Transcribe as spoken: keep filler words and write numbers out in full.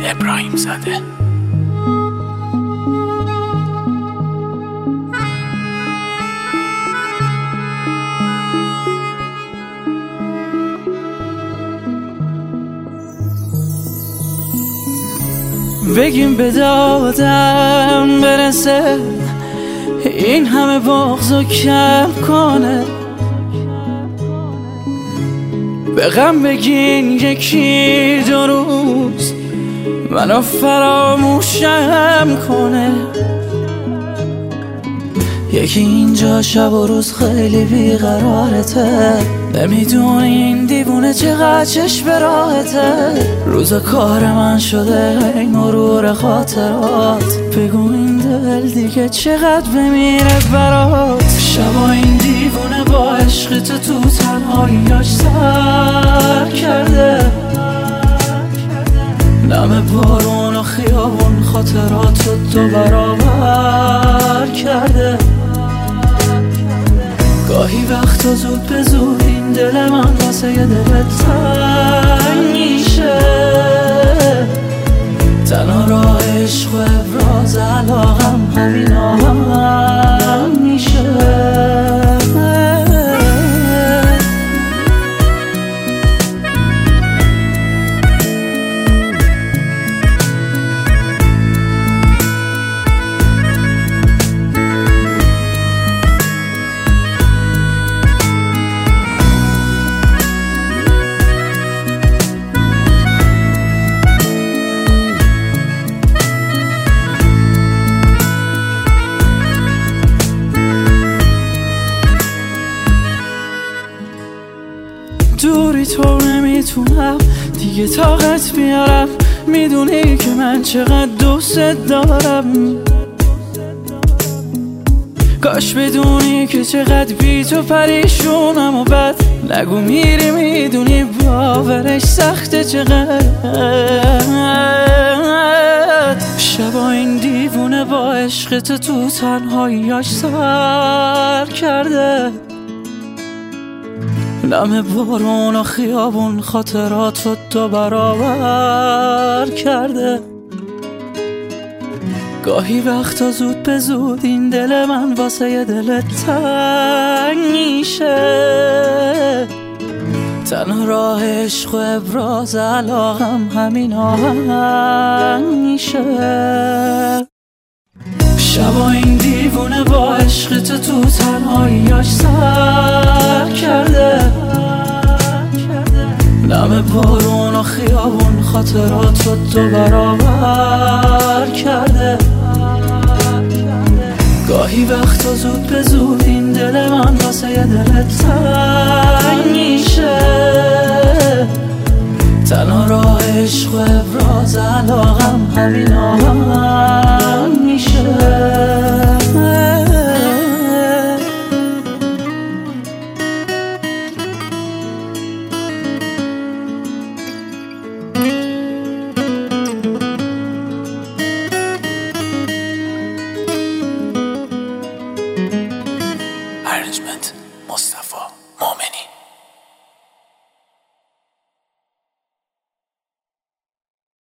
ابراهیم زاده. بگیم به دادم برسه، این همه بغضو کم کنه. به غم بگین یکی دو روز منو فراموشم کنه. یکی اینجا شب و روز خیلی بیقرارته، نمیدونه این دیوونه چقدر چشم به راحته. روز کار من شده این مرور خاطرات، بگو این دل دیگه چقدر بمیره برات. شبا این دیوونه با عشق تو تو تنهاییاش سر کرده، نم بارون و خیابون خاطرات رو دو برابر کرده. گاهی وقتا زود به زود این دل من واسه یه دل تنگ میشه. تنها راه عشق و ابراز علاقم همین آهنگ میشه. دوری تو نمیتونم دیگه طاقت بیارم، میدونی که من چقدر دوست دارم. کاش بدونی که چقدر بی تو پریشونم و بد نگو میری، میدونی باورش سخته چقدر. شبا این دیوونه با عشق تو تو تنهاییاش سر کرده، نم بارون و خیابون خاطرات رو دو برابر کرده. گاهی وقتا زود به زود این دل من واسه یه دل تنگ میشه. تنها راه عشق و ابراز علاقم همین آهنگ میشه. شبا این دیوونه با عشق تو تو تنهاییاش سر کرده، نم بارون و خیابون خاطرات رو دو برابر کرده. گاهی وقتا زود به زود این دل من واسه یه دل تنگ میشه. تنها راه عشق و ابراز علاقم همین آهنگ میشه.